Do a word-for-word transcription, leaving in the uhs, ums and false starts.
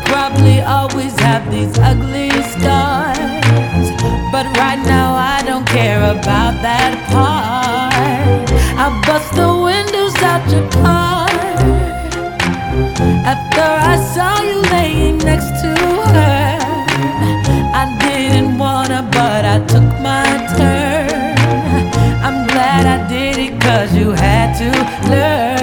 probably always have these ugly scars, but right now I don't care about that part. I bust the windows out your car after I saw you laying next to her. I didn't wanna, but I took my turn. I'm glad I did it, 'cause you had to learn.